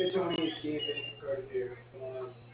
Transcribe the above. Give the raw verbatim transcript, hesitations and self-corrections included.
Hey Tony, it's Keith. Thanks for card here. What's going on?